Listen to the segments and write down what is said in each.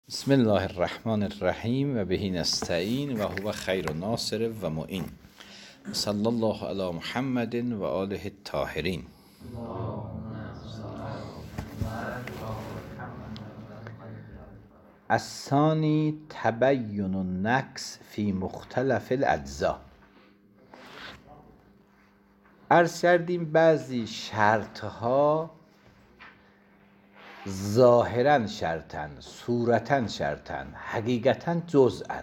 بسم الله الرحمن الرحیم و بهی نستعین و هو خیر ناصر و معین. صلی الله علی محمد و آله الطاهرین. الثانی تبین النقص فی مختلف الاجزاء. عرض کردیم بعضی شرطها ظاهراً شرطن، صورتاً شرطن، حقیقتاً جزءن.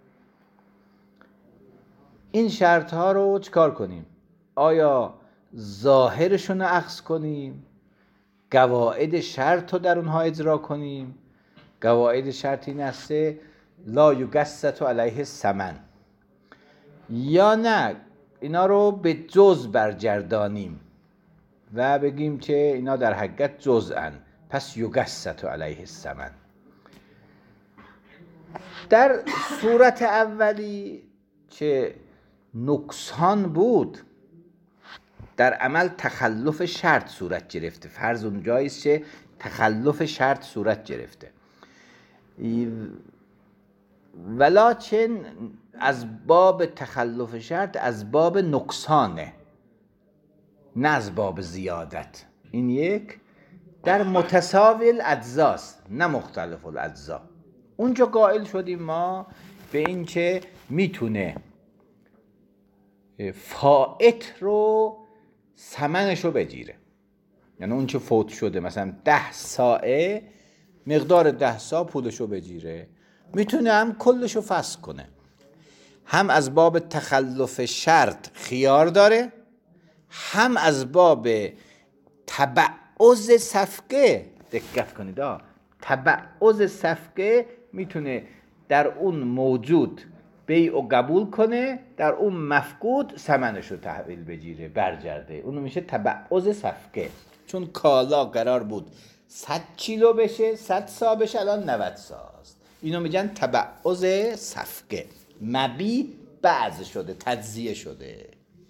این شرطها رو چکار کنیم؟ آیا ظاهرشون رو اخذ کنیم؟ قواعد شرط رو در اونها اجرا کنیم؟ قواعد شرط این است لا یقسط علیه الثمن، یا نه اینا رو به جز برگردانیم و بگیم که اینا در حقیقت جزءن، پس یقسط علیه الثمن. در صورت اولی که نقصان بود، در عمل تخلف شرط صورت گرفته. فرض اونجایی است که تخلف شرط صورت گرفته، ولکن از باب تخلف شرط از باب نقصانه، نه از باب زیادت. این یک در متساوی الاجزاست، نه مختلف الاجزا. اونجا قائل شدیم ما به این که میتونه فائت رو ثمنش رو بگیره. یعنی اون که فوت شده مثلا 10 ساعه، مقدار 10 ساعه پولش رو بگیره، میتونه هم کلش رو فسخ کنه. هم از باب تخلف شرط خیار داره، هم از باب تبعض صفقه. دقت کنید، تبعض صفقه میتونه در اون موجود بیع و قبول کنه، در اون مفقود ثمنش رو تحویل بگیره، برگرده. اونو میشه تبعض صفقه. چون کالا قرار بود 100 کیلو بشه، 100 سا بشه، الان 90 سا است. اینو میگن تبعض صفقه. مبی بعض شده، تجزیه شده.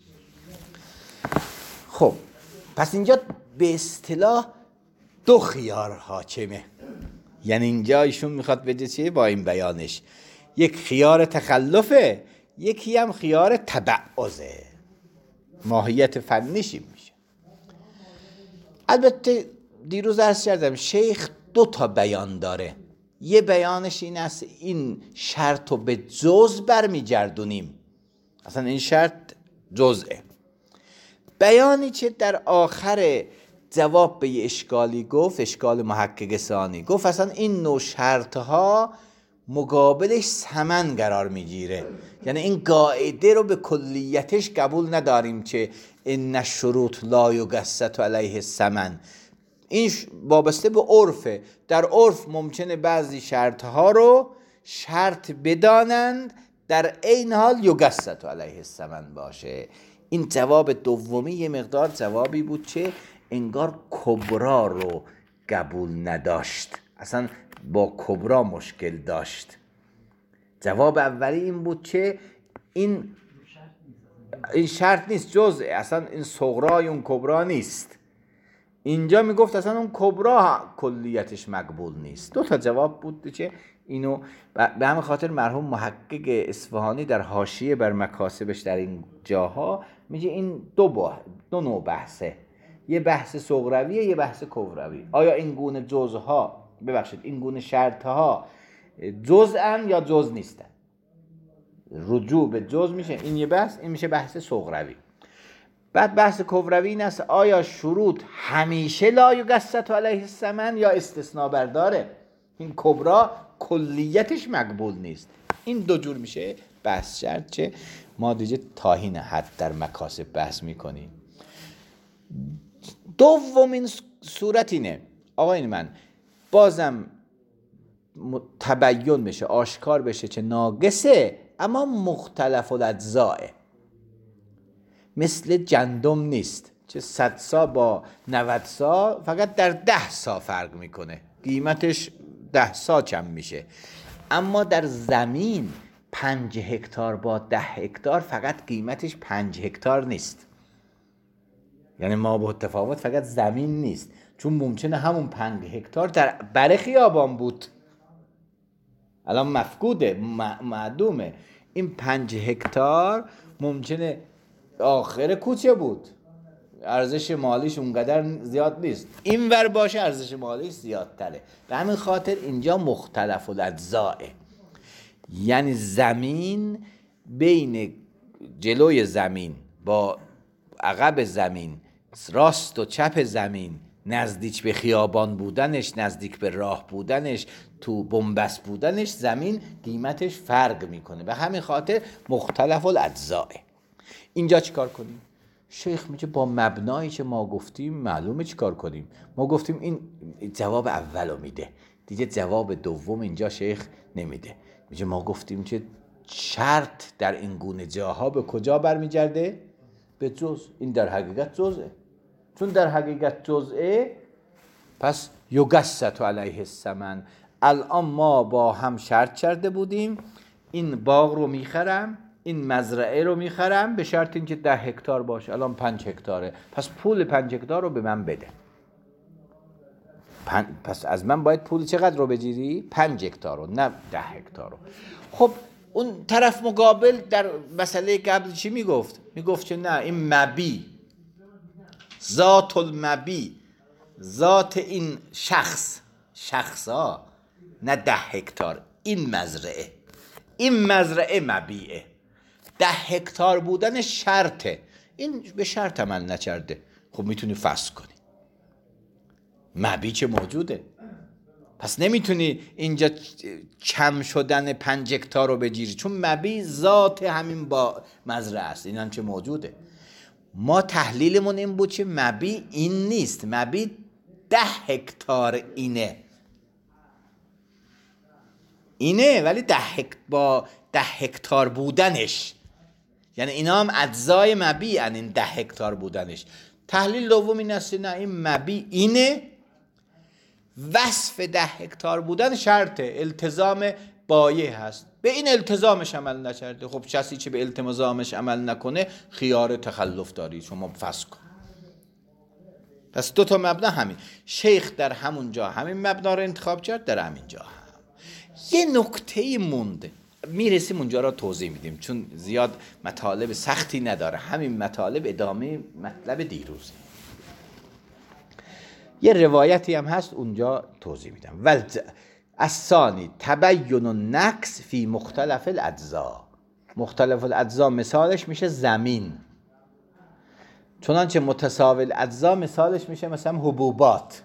خب پس اینجا به اصطلاح دو خیار حاکمه. یعنی اینجا ایشون میخواد بگه چیه با این بیانش؟ یک خیار تخلفه، یکی هم خیار تبعضه. ماهیت فنیش این میشه. البته دیروز عرض کردم شیخ 2 تا بیان داره. یه بیانش این است این شرط رو به جز برمیگردونیم، اصلا این شرط جزئه. بیانی که در آخر جواب به یه اشکالی گفت، اشکال محقق ثانی، گفت اصلا این نوع شرطها مقابلش ثمن قرار میگیره. یعنی این قاعده رو به کلیتش قبول نداریم که ان الشروط لا یقسط علیه الثمن. این وابسته به عرفه. در عرف ممکنه بعضی شرطها رو شرط بدانند، در عین حال یقسط علیه الثمن باشه. این جواب دومی یه مقدار جوابی بود که انگار کبرا رو قبول نداشت، اصلا با کبرا مشکل داشت. جواب اولی این بود که این شرط نیست، جزء، اصلا این صغرای اون کبرا نیست. اینجا میگفت اصلا اون کبرا کلیتش مقبول نیست. 2 تا جواب بود که اینو به همین خاطر مرحوم محقق اصفهانی در حاشیه بر مکاسبش در این جاها میگه این 2 نوع بحثه، یه بحث صغرویه، یه بحث کبروی. آیا این گونه جزها، ببخشید این گونه شرطها جزءن یا جز نیستن؟ رجوع به جز میشه این یه بحث، این میشه بحث صغروی. بعد بحث کبروی این است آیا شروط همیشه لا یقسط علیه الثمن یا استثناء برداره؟ این کبرا کلیتش مقبول نیست. این 2 جور میشه بحث شرط که ما دیگه تاهین حد در مکاسب بحث میکنیم. دومین صورت اینه آقای من، بازم تبین بشه، آشکار بشه که ناقصه اما مختلف الاجزاء، مثل گندم نیست که 100 سا با 90 سا فقط در 10 سا فرق میکنه، قیمتش 10 سا کم میشه. اما در زمین 5 هکتار با 10 هکتار فقط قیمتش 5 هکتار نیست. یعنی ما با تفاوت فقط زمین نیست، چون ممکنه همون 5 هکتار در بر خیابان بود. الان مفقوده، معدومه. این 5 هکتار ممکنه آخر کوچه بود، ارزش مالیش اونقدر زیاد نیست، این ور باشه ارزش مالیش زیادتره. به همین خاطر اینجا مختلف الاجزاء، یعنی زمین بین جلوی زمین با عقب زمین، راست و چپ زمین، نزدیک به خیابان بودنش، نزدیک به راه بودنش، تو بنبست بودنش، زمین قیمتش فرق میکنه. به همین خاطر مختلف الاجزاء. اینجا چیکار کنیم؟ شیخ میگه با مبنایی که ما گفتیم معلومه چیکار کنیم. ما گفتیم این جواب اولو میده، دیگه جواب دوم اینجا شیخ نمیده. میگه ما گفتیم که شرط در این گونه جاها به کجا برمیگرده؟ به جز. این در حقیقت جزه، چون در حقیقت جزه، پس یقسط علیه الثمن. الان ما با هم شرط کرده بودیم این باغ رو میخرم، این مزرعه رو میخرم به شرط اینکه 10 هکتار باشه. الان 5 هکتاره، پس پول 5 هکتار رو به من بده. پس از من باید پول چقدر رو بگیری؟ 5 هکتار رو، نه 10 هکتار رو. خب اون طرف مقابل در مسئله قبل چی میگفت؟ میگفت که نه، این مبی، ذات المبی، ذات این شخصا، نه 10 هکتار، این مزرعه مبیعه. 10 هکتار بودن شرطه، این به شرط عمل نکرده. خب میتونی فسخ کنی، مبی که موجوده. پس نمیتونی اینجا کم شدن 5 هکتار رو بگیری، چون مبی ذات همین با مزرعه است، این هم که موجوده. ما تحلیلمون این بود که مبی این نیست، مبی 10 هکتار اینه ولی با 10 هکتار بودنش، یعنی اینا هم اجزای مبی ان، این 10 هکتار بودنش. تحلیل دوم این است نه، این مبی اینه، وصف 10 هکتار بودن شرطه، التزام بایع هست، به این التزامش عمل نکرده. خب کسی که به التزامش عمل نکنه خیار تخلف داری، شما فسخ کن. پس 2 تا مبنا همین. شیخ در همون جا همین مبنا رو انتخاب کرد، در همین جا هم یه نکته مونده، میرسیم اونجا را توضیح میدیم، چون زیاد مطالب سختی نداره، همین مطالب ادامه مطلب دیروز. یه روایتی هم هست اونجا توضیح میدم. الثانی تبین النقص فی مختلف الاجزا. مختلف الاجزا مثالش میشه زمین، چنانچه متساوی الاجزا مثالش میشه مثلا حبوبات.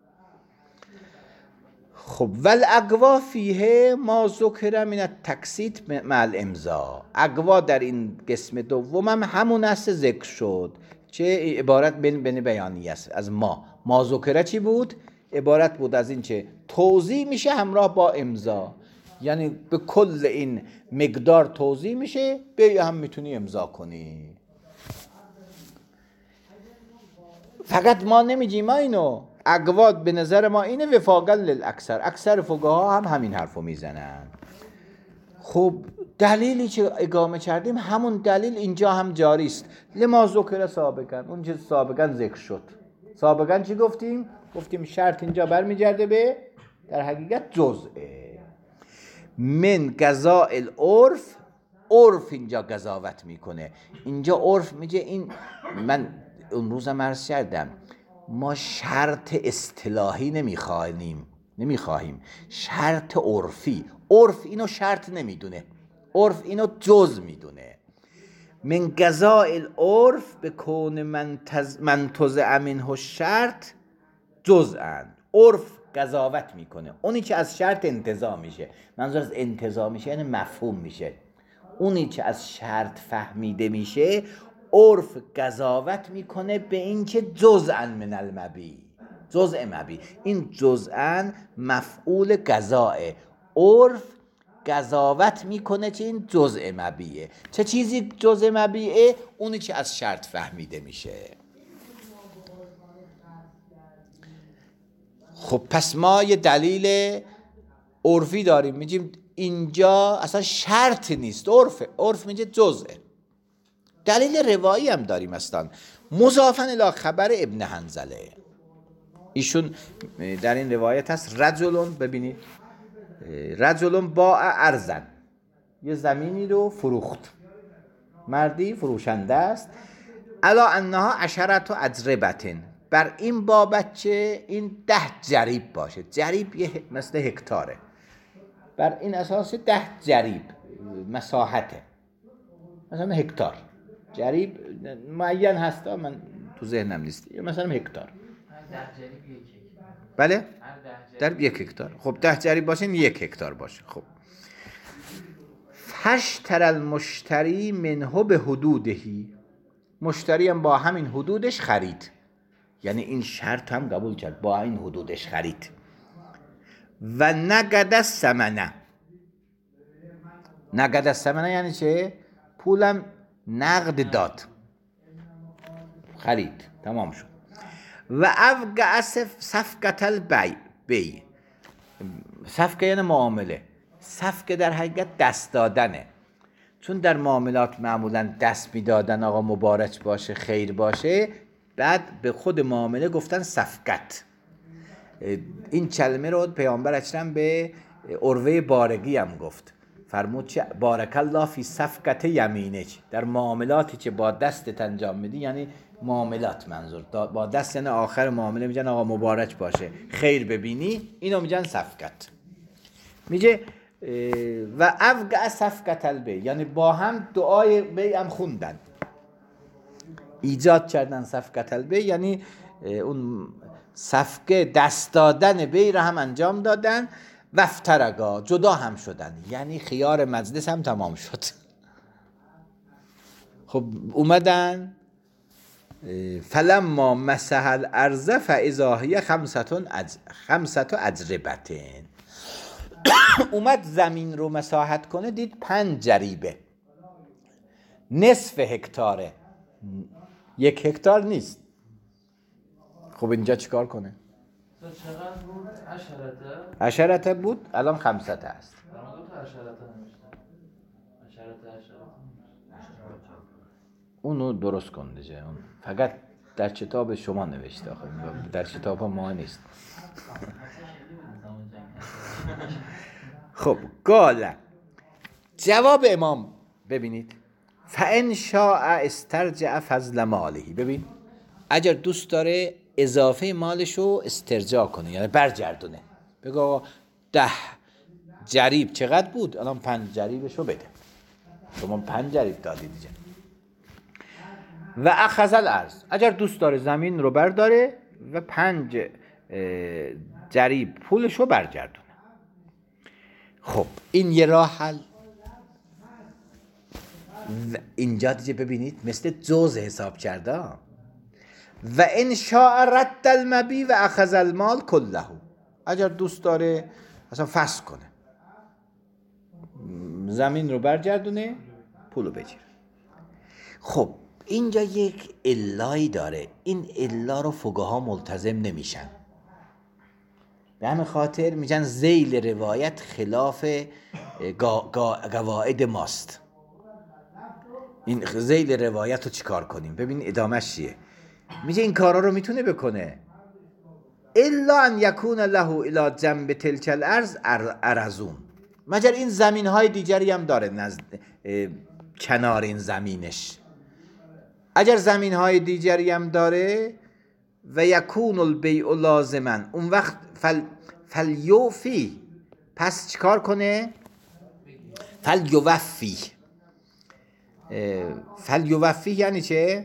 خب والاقوا فیه ما ذکر من التقسیط مع الامضا. اقوا در این قسم دوم هم همون است ذکر شد، چه عبارت بین بیانی است از ما ذکره چی بود؟ عبارت بود از این که توضیح میشه همراه با امضا، یعنی به کل این مقدار توضیح میشه، به هم میتونی امضا کنی. فقط ما نمیگیم ما اینو، اقواد به نظر ما اینه وفاقا للاکثر، اکثر فقها هم همین حرفو میزنن. خب دلیلی که اقامه کردیم همون دلیل اینجا هم جاری است. لما ذکر سابقا، اون چیز سابقا ذکر شد. سابقا چی گفتیم؟ گفتیم شرط اینجا برمیگرده به در حقیقت جزءه. من قضاء العرف، عرف اینجا قضاوت میکنه. اینجا عرف میگه این، من اون روزم عرض کردم ما شرط اصطلاحی نمیخواهیم، شرط عرفی. عرف اینو شرط نمیدونه، عرف اینو جز میدونه. من قضاء العرف به کون منتزع منه شرط جزءا. عرف قضاوت میکنه، اونی که از شرط انتزاع میشه. منظور از انتزاع میشه یعنی مفهوم میشه، اونی که از شرط فهمیده میشه عرف قضاوت میکنه به این که جزءا من المبی، جزء مبی. این جزءا مفعول قضاء، عرف قضاوت میکنه که این جزء مبیه. چه چیزی جزء مبیه؟ اونی که از شرط فهمیده میشه. خب پس ما یه دلیل عرفی داریم، میگیم اینجا اصلا شرط نیست، عرف میگه جزءه. دلیل روایی هم داریم اصلا، مضافاً الی خبر ابن حنظله. ایشون در این روایت هست رجلون، ببینید رجل باع ارضا، یه زمینی رو فروخت، مردی فروشنده است، الا انها 10 اجربه، بر این بابت که این 10 جریب باشه. جریب یه مثل هکتاره، بر این اساس 10 جریب مساحته، مثلا هکتار. جریب معین هستا، من تو ذهنم نیست، مثلا هکتار. 10 جریب 1 هکتار. بله؟ در 1 هکتار. خب 10 جریب باشه 1 هکتار باشه. خب فاشتری المشتری منه به حدودهی، مشتری هم با همین حدودش خرید، یعنی این شرط هم قبول کرد، با این حدودش خرید. و نقد الثمنه، نقد الثمنه یعنی چه؟ پولم نقد داد، خرید، تمام شد. و اوقع صفقة البیع، صفقه یعنی معامله، صفقه در حقیقت دست دادنه، چون در معاملات معمولا دست میدادن آقا مبارک باشه خیر باشه، بعد به خود معامله گفتن صفقت. این کلمه رو پیامبر اکرم به عروه بارقی هم گفت، فرمود چه بارک الله فی صفقت یمینک، در معاملاتی که با دستت انجام میدی، یعنی معاملات منظور با دست، یعنی آخر معامله میگن آقا مبارک باشه خیر ببینی، اینو میگن صفقت. میگه و اوقع صفقة البیع، یعنی با هم دعای بیع هم خوندن، ایجاد کردن صفقة البیع، یعنی اون صفقه دست دادن بیع را هم انجام دادن. و افترقا، جدا هم شدن، یعنی خیار مجلس هم تمام شد. خب اومدن فلما مسح الارض فاذا هی 5 اجربه، اومد زمین رو مساحت کنه، دید 5 جریبه، نصف هکتاره، 1 هکتار نیست. خب اینجا چیکار کنه؟ چقدر بود؟ 10 بود، الان 5 است. در ما 2 تا 10 نمیشتن. 10 اونو درست کن دیگه، اون فقط در کتاب شما نوشته، آخه در کتاب ما نیست. خب قال، جواب امام ببینید، فان شاء استرجع فضل ماله، ببین اگر دوست داره اضافه مالشو استرجاع کنه، یعنی برگردونه، بگو 10 جریب چقدر بود، الان 5 جریبشو بده، شما 5 جریب دادی دیگه. و اخذ الارض، اگر دوست داره زمین رو برداره و 5 جریب پولشو برگردونه. خب این یه راه حل. اینجا دیگه ببینید مثل جز حساب کرده. و ان شاء رد المبی و اخذ المال کله، اگر دوست داره مثلا فسخ کنه، زمین رو برگردونه پولو بگیره. خب اینجا یک علایی داره، این علا رو فقها ملتزم نمیشن، به همین خاطر میگن ذیل روایت خلاف قواعد ماست. این ذیل روایت رو چیکار کنیم؟ ببین ادامهش چیه. میگه این کارا رو میتونه بکنه، الا ان یکون له الی جنب تلک الارض ارزون، مگر این زمین های دیگری هم داره نزد کنار این زمینش. اگر زمین های دیگری هم داره و یکون البیع لازما، اون وقت فلیوفی، پس چیکار کنه؟ فلیوفی یعنی چه؟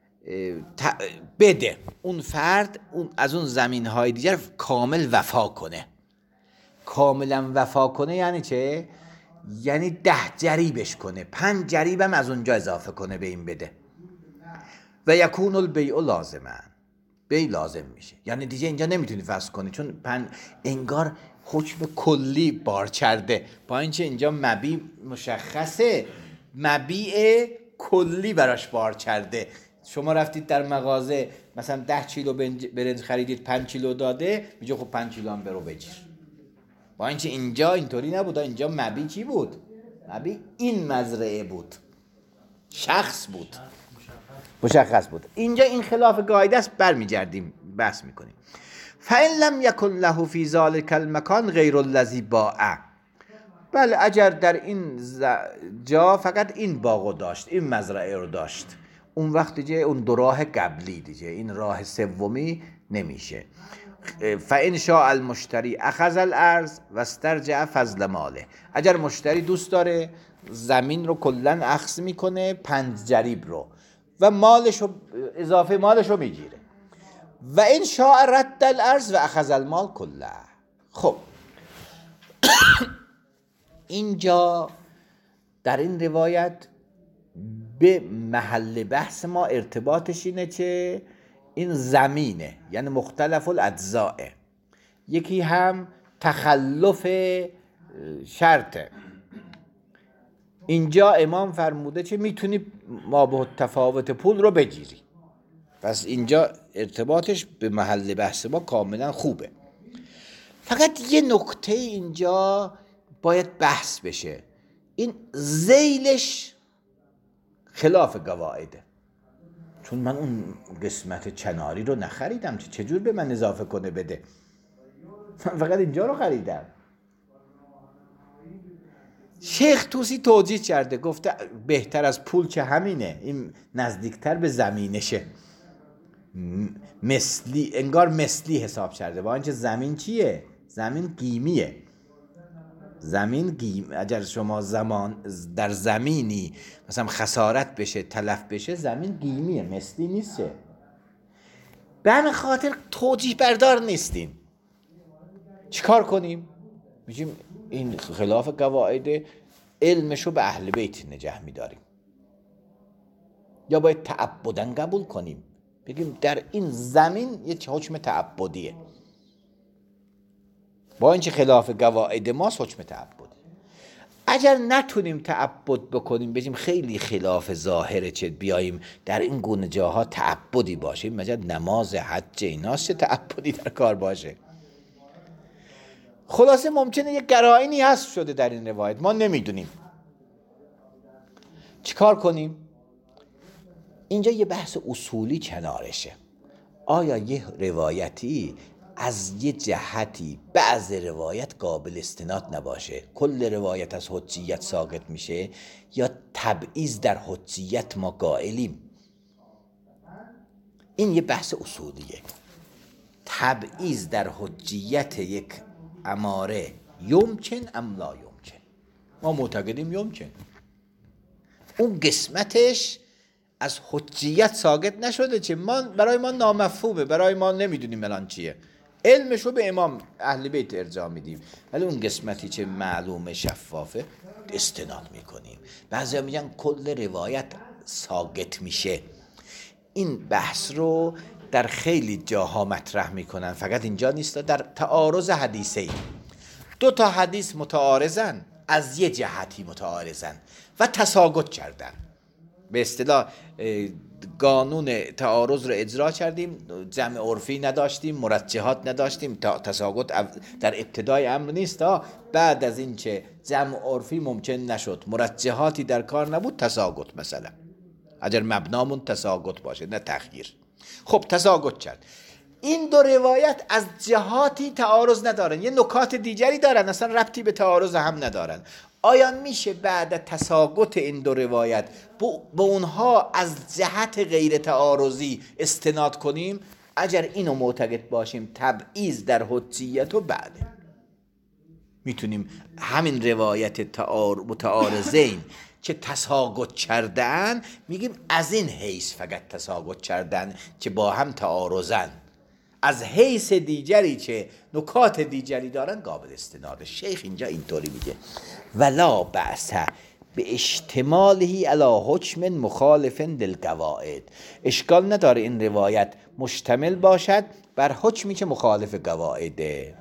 بده اون فرد از اون زمین های دیگر کامل وفا کنه. کاملا وفا کنه یعنی چه؟ یعنی 10 جریبش کنه، 5 جریبم از اونجا اضافه کنه به این بده. و یکون البیع لازما، بیع لازم میشه، یعنی دیگه اینجا نمیتونی فسخ کنی، چون انگار حکم کلی بار کرده، با اینکه اینجا مبیع مشخصه، مبیع کلی براش بار کرده. شما رفتید در مغازه مثلا 10 کیلو برنج خریدید، 5 کیلو داده، میگه خب 5 کیلو هم برو بگیر. با اینکه اینجا اینطوری نبود، اینجا مبیع چی بود؟ مبیع این مزرعه بود، شخص بود، مشخص بود. اینجا این خلاف قاعده است، برمیگردیم بحث میکنیم. فان لم یکن له فی ذلک المکان غیر الذی باع. بله اگر در این جا فقط این باغو داشت، این مزرعه رو داشت، اون وقت دیگه اون دو راه قبلی دیگه، این راه سومی نمیشه. فان شاء المشتری اخذ الارض و استرجع فضل ماله. اگر مشتری دوست داره زمین رو کلا اخذ میکنه، 5 جریب رو، و مالش رو، اضافه مالش رو میگیره. و ان شاء رد الارض و اخذ المال کله. خب اینجا در این روایت به محل بحث ما ارتباطش اینه که این زمینه، یعنی مختلف الاجزاء، یکی هم تخلف شرطه. اینجا امام فرموده که میتونی ما به تفاوت پول رو بگیری، پس اینجا ارتباطش به محل بحث ما کاملا خوبه. فقط یه نکته اینجا باید بحث بشه، این ذیلش خلاف قواعده، چون من اون قسمت چناری رو نخریدم، چجور به من اضافه کنه بده؟ من فقط اینجا رو خریدم. شیخ توسی توجیه کرده، گفته بهتر از پول که همینه، این نزدیکتر به زمینشه، مثلی، انگار مثلی حساب کرده، با اینکه زمین چیه؟ زمین قیمیه. زمین اگر شما در زمینی مثلا خسارت بشه، تلف بشه، زمین قیمیه، مثلی نیسته. به همین خاطر توجیه بردار نیستیم. چیکار کنیم؟ میگیم این خلاف قواعد، علمشو به اهل بیت نگه میداریم، یا باید تعبداً قبول کنیم، بگیم در این زمین یه حکم تعبدیه، با اینکه خلاف قواعد ماست حکم تعبدی. اگر نتونیم تعبد بکنیم، بگیم خیلی خلاف ظاهره چه بیاییم در این گونه جاها تعبدی باشه، مثلا نماز، حج، ایناست چه تعبدی در کار باشه. خلاصه ممکنه یک قرائنی حذف شده در این روایت، ما نمیدونیم. چیکار کنیم؟ اینجا یه بحث اصولی کنارشه. آیا یه روایتی از یه جهتی بعض روایت قابل استناد نباشه، کل روایت از حجیت ساقط میشه، یا تبعیض در حجیت ما قائلیم؟ این یه بحث اصولیه. تبعیض در حجیت یک اماره یمکن ام لا یمکن؟ ما معتقدیم یمکن. اون قسمتش از حجیت ساقط نشده، چه برای ما نامفهومه، برای ما نمیدونیم الان چیه، علمشو به امام اهل بیت ارجاع میدیم، ولی اون قسمتی که معلومه شفافه استناد میکنیم. بعضیا میگن کل روایت ساقط میشه. این بحث رو در خیلی جاها مطرح میکنن، فقط اینجا نیست. در تعارض حدیثی، 2 تا حدیث متعارضن، از یه جهتی متعارضن و تساقط کردن، به اصطلاح قانون تعارض رو اجرا کردیم، جمع عرفی نداشتیم، مرجحات نداشتیم. تساقط در ابتدای امر نیست، بعد از این که جمع عرفی ممکن نشد، مرجحاتی در کار نبود، تساقط مثلا، اگر مبنامون تساقط باشه نه تخییر. خب تساقط کرد. این 2 روایت از جهاتی تعارض ندارن، یه نکات دیگری دارن، اصلا ربطی به تعارض هم ندارن. آیا میشه بعد تساقط این 2 روایت به اونها از جهت غیر تعارضی استناد کنیم؟ اگر اینو معتقد باشیم تبعیض در حجیت و بعده، میتونیم همین روایت متعارضین که تساقط کردن، میگیم از این حیث فقط تساقط کردن که با هم تعارضن، از حیث دیگری که نکات دیگری دارن قابل استناده. شیخ اینجا اینطوری میگه ولا بأس به اشتماله علی حکم مخالف للقواعد. اشکال نداره این روایت مشتمل باشد بر حکمی که مخالف قواعده.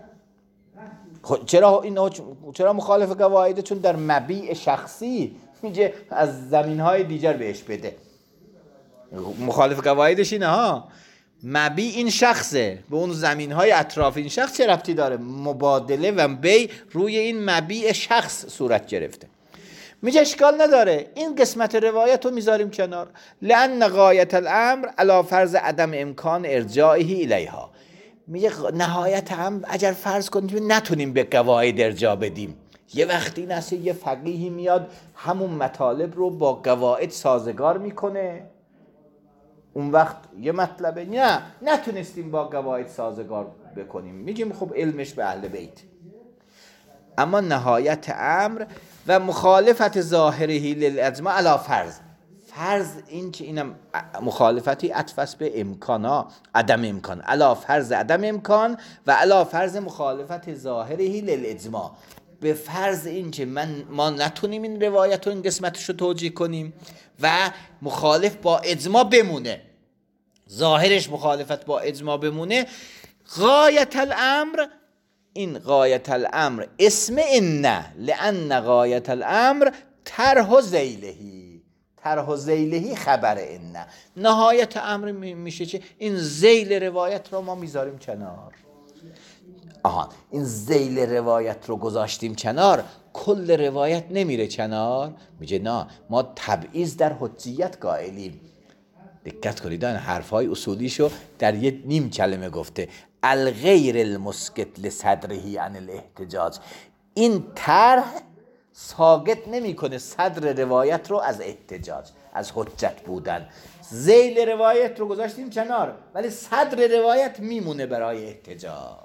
چرا مخالف قواعده؟ چون در مبیع شخصی میگه از زمینهای دیگر بهش بده. مخالف قواعدش اینه ها، مبیع این شخصه، به اون زمینهای اطراف این شخص چه ربطی داره؟ مبادله و بیع روی این مبیع شخص صورت گرفته. میگه اشکال نداره، این قسمت روایت رو میذاریم کنار، لأن غایت الامر علی فرض عدم امکان ارجاعه الیها. میگه نهایت هم اگر فرض کنیم نتونیم به قواعد ارجاع بدیم، یه وقتی این است یه فقیهی میاد همون مطالب رو با قواعد سازگار میکنه، اون وقت یه مطلبه نه نتونستیم با قواعد سازگار بکنیم، میگیم خب علمش به اهل بیت. اما نهایت امر و مخالفت ظاهرهی للاجماع علی فرض این که اینم مخالفتی عطف به امکانا عدم امکان، علی فرض عدم امکان و علی فرض مخالفت ظاهرهی للاجماع، به فرض این که ما نتونیم این روایت رو این قسمتش رو توجیه کنیم و مخالف با اجماع بمونه، ظاهرش مخالفت با اجماع بمونه. غایت الامر، این غایت الامر اسم نه، لان غایت الامر طرح ذیلهی خبر نه. نهایت امر میشه چه؟ این ذیل روایت رو ما میذاریم کنار. این ذیل روایت رو گذاشتیم کنار، کل روایت نمیره کنار. میگه نه، ما تبعیض در حجیت قائلیم. دقت کنید این حرفای اصولیشو در یه نیم کلمه گفته، الغیر المسکت لصدره عن الاحتجاج. این طرح ساقط نمیکنه صدر روایت رو از احتجاج، از حجت بودن. ذیل روایت رو گذاشتیم کنار ولی صدر روایت میمونه برای احتجاج.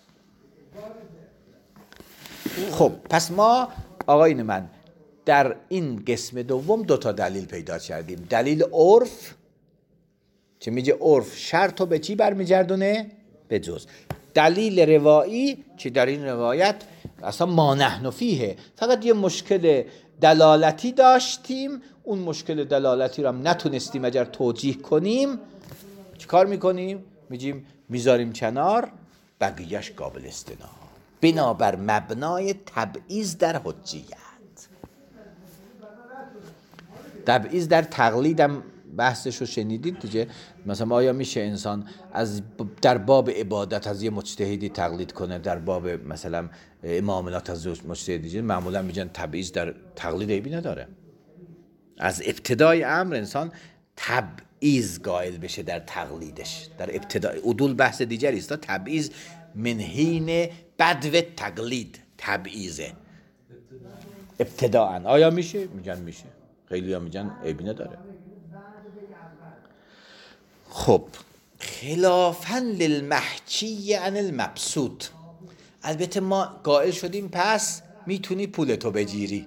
خب پس ما آقایون من در این قسم دوم 2 تا دلیل پیدا کردیم. دلیل عرف که میگه عرف شرط رو به چی برمیگردونه؟ به جز. دلیل روایی که در این روایت اصلا ما نحن فیه، فقط یه مشکل دلالتی داشتیم، اون مشکل دلالتی رو هم نتونستیم اگر توجیه کنیم، چی کار میکنیم؟ میگیم میذاریم کنار، بقیهش قابل استناد بنابر مبنای تبعیض در حجیت. تبعیض در تقلیدم بحثش رو شنیدید دیگه. مثلا آیا میشه انسان در باب عبادت از یه مجتهدی تقلید کنه، در باب مثلا معاملات از مجتهدی؟ معمولا میگن تبعیض در تقلید عیبی نداره. از ابتدای امر انسان تبعیض قائل بشه در تقلیدش، در ابتدای عدول بحث دیگری است. تبعیض من حین بدو تقلید تبعیضه ابتداءً. آیا میشه؟ میگن میشه، خیلی ها میگن عیبی نداره. خب خلافاً للمحکی عن المبسوط، البته ما قائل شدیم پس میتونی پولتو بگیری،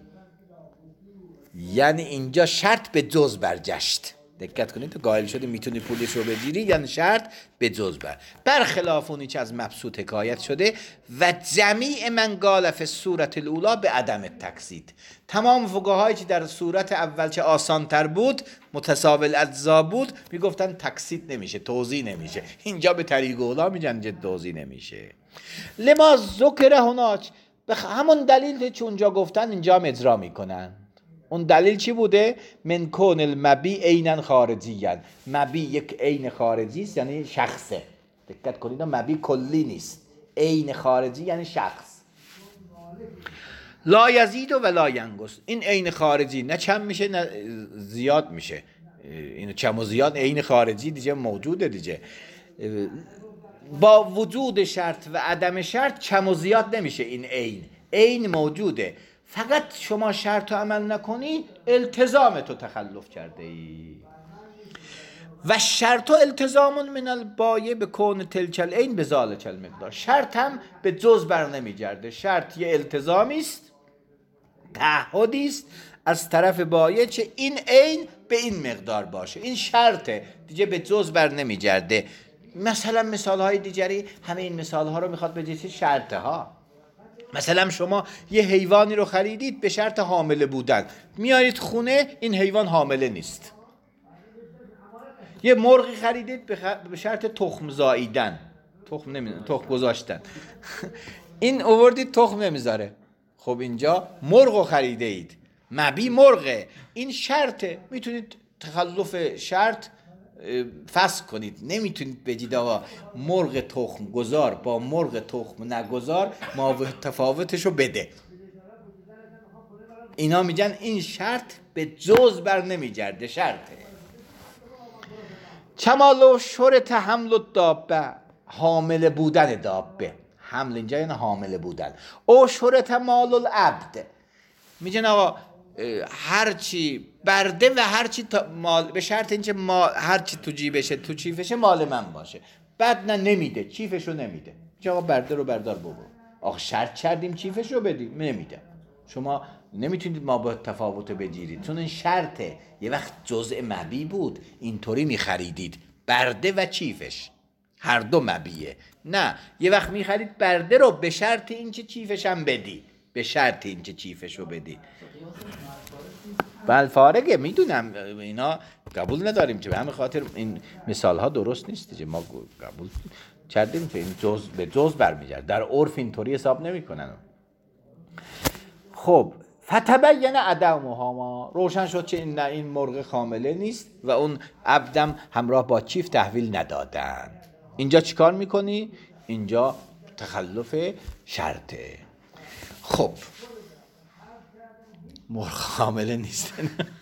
یعنی اینجا شرط به جز برگشت. دقت کنید، قائل شدیم میتونی پولشو بگیری، یعنی شرط به جز برخلاف اونی که از مبسوط حکایت شده. و جمیع من قال فی الصورت الاولی به عدم التقسیط، تمام فقهایی که در صورت اول که آسان تر بود، متساوی الاجزا بود، میگفتن تقسیط نمیشه، توزیع نمیشه. اینجا به طریق اولا میگن که توزیع نمیشه. لما ذکر هناک، به همون دلیل که اونجا گفتن اینجا هم اجرا میکنن. اون دلیل چی بوده؟ من کون المبی عینا خارجیا، مبی یک عین خارجی است یعنی شخصه. دقت کنید مبی کلی نیست، عین خارجی یعنی شخص. لا یزید و لا ینقص، این عین خارجی نه کم میشه نه زیاد میشه. این کم و زیاد عین خارجی دیگه موجوده دیگه. با وجود شرط و عدم شرط کم و زیاد نمیشه، این عین موجوده. فقط شما شرط رو عمل نکنی التزام تو تخلف کرده ای. و شرط و التزام من البایع به کون تلک العین به ذالک المقدار، شرط هم به جز بر نمیگرده. شرط یه التزامی است، تعهدی است از طرف بایع چه این عین به این مقدار باشه، این شرطه دیگه، به جز بر نمیگرده. مثلا مثال های دیگری همه این مثال ها رو میخواد بگه شرطه ها. مثلا شما یه حیوانی رو خریدید به شرط حامله بودن، میارید خونه این حیوان حامله نیست. یه مرغی خریدید به شرط تخم زاییدن، تخم گذاشتن این آوردید تخم نمیذاره. خب اینجا مرغو خریده اید، مبی مرغه، این شرطه، میتونید تخلف شرط فسخ کنید. نمیتونید بگید آقا مرغ تخم گذار با مرغ تخم نگذار تفاوتشو بده. اینا میگن این شرط به جز بر نمیگرده، شرطه. کمال و شرط حمل الدابه، حامل بودن دابه، حمل اینجا یعنی حامل بودن. او شرط مال العبد، میگن آقا هرچی برده و هرچی مال، به شرط اینکه هرچی تو جیبشه تو چیفشه مال من باشه. بعد نه نمیده، چیفشو نمیده. آقا برده رو بردار بابا. آقا شرط کردیم چیفشو بدیم، نمیده. شما نمیتونید ما با تفاوت بگیرید، چون این شرطه. یه وقت جزء مبی بود اینطوری میخریدید، برده و چیفش هر دو مبیه. نه، یه وقت میخرید برده رو به شرط اینکه چیفش هم بدی، به شرط اینکه چیفش رو بدی. بل فارغه، میدونم اینا قبول نداریم که به همین خاطر این مثال ها درست نیست که ما قبول کردیم که این جز به جز برمیگرد. در عرف اینطوری حساب نمیکنن. خب فتبین عدمها، ما روشن شد که این مرغ خامله نیست و اون عبدم همراه با چیف تحویل ندادن. اینجا چیکار میکنی؟ اینجا تخلف شرطه. خب مرغ خامله نیست.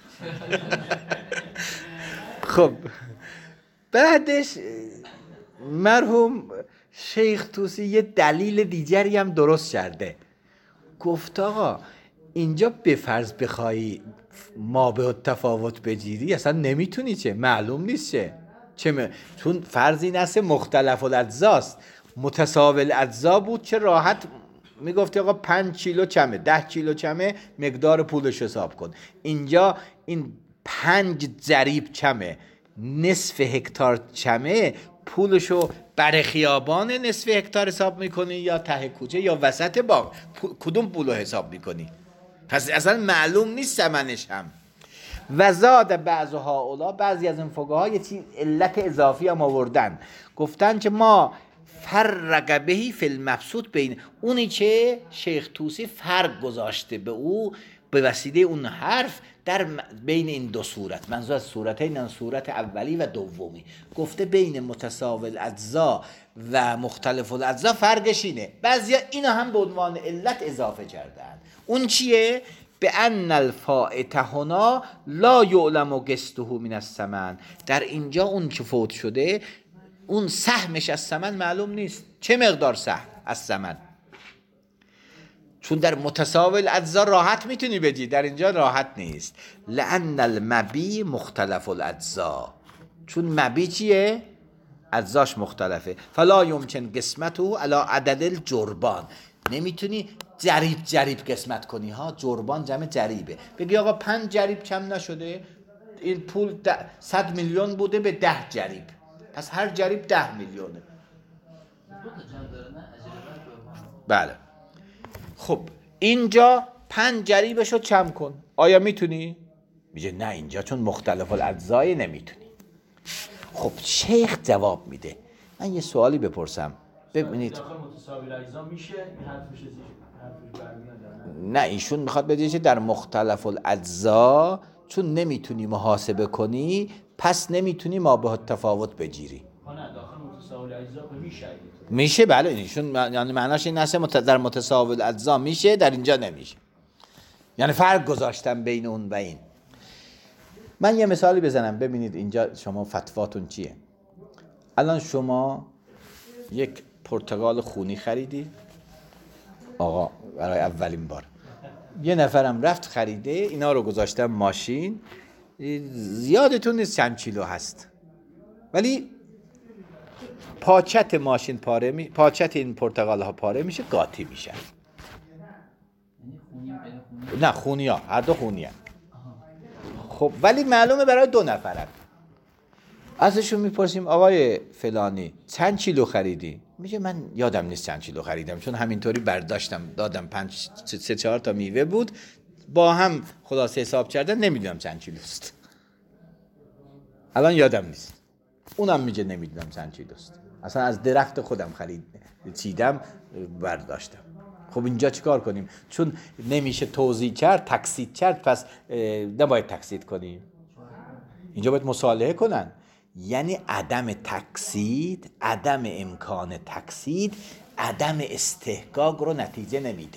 خب بعدش مرحوم شیخ طوسی یه دلیل دیگری هم درست کرده. گفت آقا اینجا به فرض بخوای ما به تفاوت بگیری اصلا نمیتونی، چه معلوم نیست چون فرض این است مختلف الاجزاست. متساوی الاجزا بود چه راحت میگفتی آقا 5 کیلو چمه، 10 کیلو چمه، مقدار پولش حساب کن. اینجا این 5 ضریب چمه، نصف هکتار چمه، پولشو بر خیابان نصف هکتار حساب میکنی یا ته کوچه یا وسط باغ؟ کدوم پولو حساب میکنی؟ پس اصلا معلوم نیست ثمنش هم. و زاد بعضها اولا، بعضی از این فقها یه چیز علت اضافی هم آوردن، گفتن که ما فرق بهی فی المبسوط، بین اونی که شیخ طوسی فرق گذاشته به او به وسیله اون حرف در بین این دو صورت، منظور از صورتین صورت اولی و دومی، گفته بین متساوی الاجزا و مختلف الاجزا فرقش اینه. بعضیا اینا هم به عنوان علت اضافه کردن. اون چیه؟ به ان الفائت هنا لا یعلم قسطه من الثمن، در اینجا اون که فوت شده اون سهمش از ثمن معلوم نیست. چه مقدار سهم از ثمن؟ چون در متساوی الاجزا راحت میتونی بدی، در اینجا راحت نیست. لان المبی مختلف الاجزا، چون مبی چیه؟ اجزاش مختلفه. فلا یمکن قسمته علی عدد الجربان، نمیتونی جریب قسمت کنی ها. جربان جمع جریبه. بگی آقا 5 جریب کم نشده، این پول 100 میلیون بوده به 10 جریب، پس هر جریب 10 میلیونه. بله. خب اینجا 5 جریبشو کم کن، آیا میتونی؟ میگه نه، اینجا چون مختلف الاجزای نمیتونی. خب شیخ جواب میده. من یه سوالی بپرسم ببینید. متساوی الاجزا میشه این حرفش برمیاد؟ نه، ایشون میخواد بگه که در مختلف الاجزا چون نمیتونی محاسبه کنی پس نمیتونی ما به تفاوت بگیری. نه، داخل متساوی الاجزا میشه. بله، ایشون یعنی معناش این است در متساوی الاجزا میشه، در اینجا نمیشه. یعنی فرق گذاشتم بین اون و این. من یه مثالی بزنم ببینید اینجا شما فتواتون چیه. الان شما یک پرتقال خونی خریدی آقا برای اولین بار، یه نفرم رفت خریده، اینا رو گذاشتم ماشین، زیادتون نیست چند کیلو هست، ولی پاچت ماشین پاچت این پرتقال ها پاره میشه، قاطی میشن. نه خونی ها، هر دو خونی ها. خب ولی معلومه برای 2 نفرن. ازشون میپرسیم آقای فلانی چند کیلو خریدی؟ میگه من یادم نیست چند کیلو خریدم، چون همینطوری برداشتم دادم 3-4 تا میوه بود با هم خلاصه حساب کردن، نمیدونم چند کیلوست، الان یادم نیست. اونم میگه نمیدونم چند کیلوست، اصلا از درخت خودم چیدم برداشتم. خب اینجا چیکار کنیم؟ چون نمیشه توزیع کرد، تقسیط کرد، پس نباید تقسیط کنیم. اینجا باید مصالحه کنن. یعنی عدم تقسیط، عدم امکان تقسیط، عدم استحقاق رو نتیجه نمیده.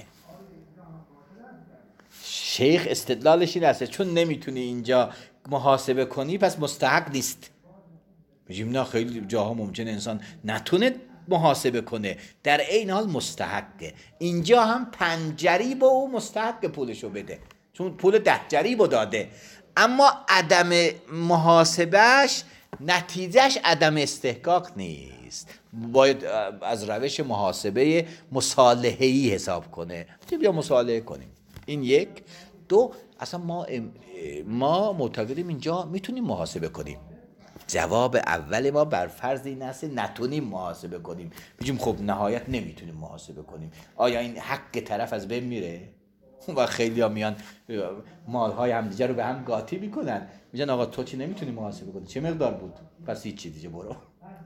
شیخ استدلالش این است چون نمیتونی اینجا محاسبه کنی پس مستحق نیست. میگیم نه، خیلی جاها ممکنه انسان نتونه محاسبه کنه، در این حال مستحقه. اینجا هم 5 جریب او مستحق پولشو بده، چون پول 10 جریب داده، اما عدم محاسبهش نتیجهش عدم استحقاق نیست. باید از روش محاسبه مصالحه‌ای حساب کنه. بیا مصالحه کنیم. این یک. دو، اصلا ما معتقدیم اینجا میتونیم محاسبه کنیم. جواب اول ما بر فرض این است نتونیم محاسبه کنیم. میگیم خب نهایت نمیتونیم محاسبه کنیم. آیا این حق طرف از بین میره؟ و خیلی ها میان مالهای همدیگه رو به هم قاطی میکنن، میگن آقا تو چی نمیتونی محاسبه کنی؟ چه مقدار بود؟ پس هیچ چی دیگه برو.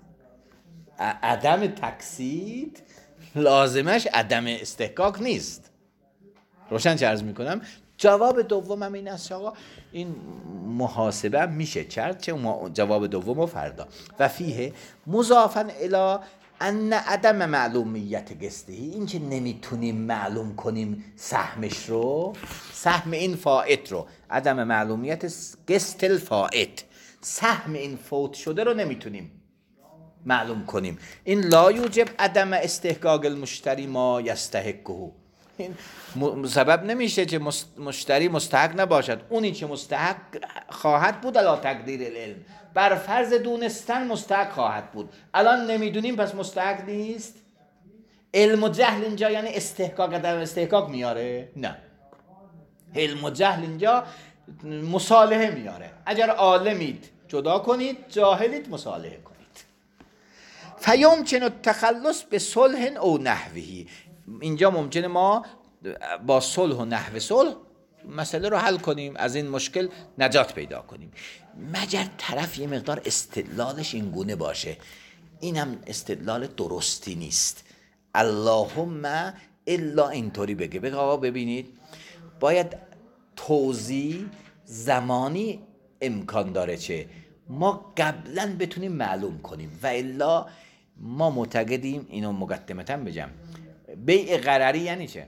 عدم تقسیط لازمش عدم استحقاق نیست. روشن چه عرض میکنم؟ جواب دوم هم این است آقا این محاسبه میشه کرد، چه جواب دوم و فردا. و فیه مضافا الی ان عدم معلومیت قسطهی، این که نمیتونیم معلوم کنیم سهمش رو، سهم این فائت رو، عدم معلومیت قسط الفائت، سهم این فوت شده رو نمیتونیم معلوم کنیم. این لا یوجب عدم استحقاق المشتری ما یستحقه، این سبب نمیشه که مشتری مستحق نباشد. اونی که مستحق خواهد بود علی تقدیر العلم، بر فرض دونستن مستحق خواهد بود. الان نمیدونیم پس مستحق نیست. علم و جهل اینجا یعنی استحقاق عدم استحقاق میاره؟ نه، علم و جهل اینجا مصالحه میاره. اگر عالمید جدا کنید، جاهلید مصالحه کنید. فیمکن التخلص به صلح او نحوه، اینجا ممکنه ما با صلح و نحو صلح مسئله رو حل کنیم، از این مشکل نجات پیدا کنیم، مگر طرف یه مقدار استدلالش این گونه باشه. اینم استدلال درستی نیست. اللهم الا اینطوری بگه آقا ببینید باید توضیح زمانی امکان داره چه ما قبلا بتونیم معلوم کنیم، و الا ما معتقدیم، اینو مقدمتاً بگم، بیع غرری یعنی چه؟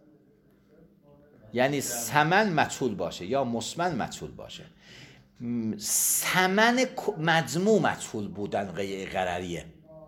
یعنی ثمن مجهول باشه یا مسمن مجهول باشه. ثمن مجموع مجهول بودن بیع غرریه،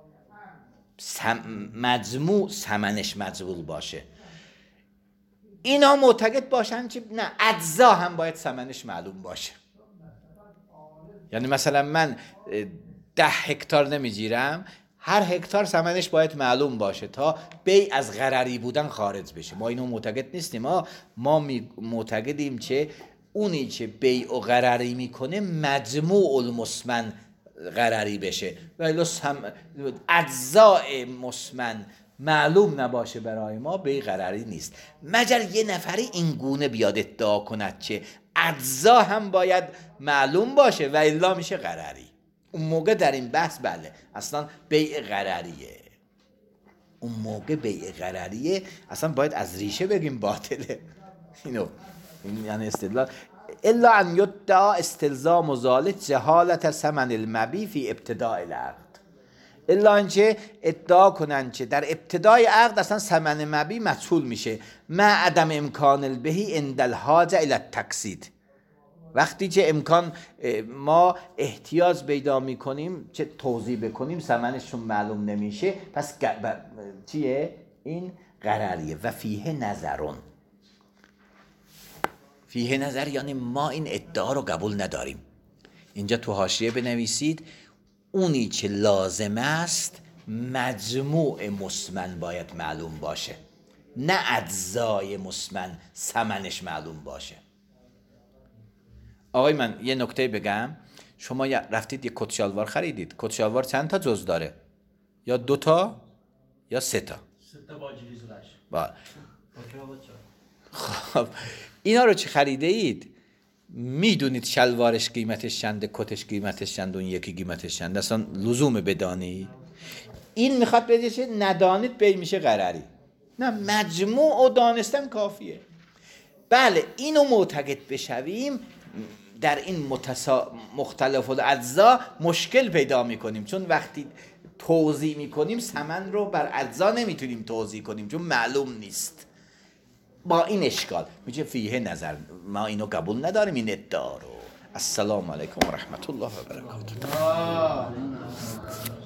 مجموع ثمنش مجهول باشه. اینا معتقد باشن که نه، اجزا هم باید ثمنش معلوم باشه. یعنی مثلا من 10 هکتار نمیگیرم، هر هکتار ثمنش باید معلوم باشه تا بیع از غرری بودن خارج بشه. ما اینو معتقد نیستیم. ما معتقدیم که اونی که بیع و غرری میکنه مجموع المسمن غرری بشه، ولی اجزاء مسمن معلوم نباشه برای ما بیع غرری نیست. مگر یه نفری این گونه بیاد ادعا کند که اجزا هم باید معلوم باشه و الا میشه غرری. اون موقع در این بحث بله اصلا بیع غرریه، اون موقع بیع غرریه، اصلا باید از ریشه بگیم باطله. این یعنی استدلال الا ان یدعا استلزام ذلک جهالت ثمن المبیع فی ابتداء العقد، الا اینکه ادعا کنن که در ابتدای عقد اصلا ثمن مبیع مجهول میشه، مع عدم امکان البیع عند الحاجه الی التقسیط. وقتی که امکان ما احتیاج پیدا میکنیم که توضیح بکنیم ثمنشون معلوم نمیشه، پس چیه؟ این غرریه. و فیه نظرون، فیه نظر یعنی ما این ادعا رو قبول نداریم. اینجا تو حاشیه بنویسید اونی که لازم است مجموع مسمن باید معلوم باشه، نه اجزای مسمن ثمنش معلوم باشه. آقای من یه نکته بگم، شما رفتید یه کت شلوار خریدید، کت شلوار چند تا جز داره؟ یا 2 تا یا 3 تا؟ 3 تا با جلیزولش. با خب اینا رو چه خریده اید؟ میدونید شلوارش قیمتش چنده، کتش قیمتش چنده، اون یکی قیمتش چنده، اصلا لزوم بدانید؟ این میخواد بگه که ندانید بیع میشه غرری. نه، مجموع و دانستن کافیه. بله اینو معتقد بشویم در این مختلف الاجزا مشکل پیدا میکنیم، چون وقتی توضیح میکنیم ثمن رو بر اجزا نمیتونیم توضیح کنیم چون معلوم نیست. با این اشکال میشه فیه نظر، ما اینو قبول نداریم این ادعا رو. السلام علیکم و رحمت الله و برکاته.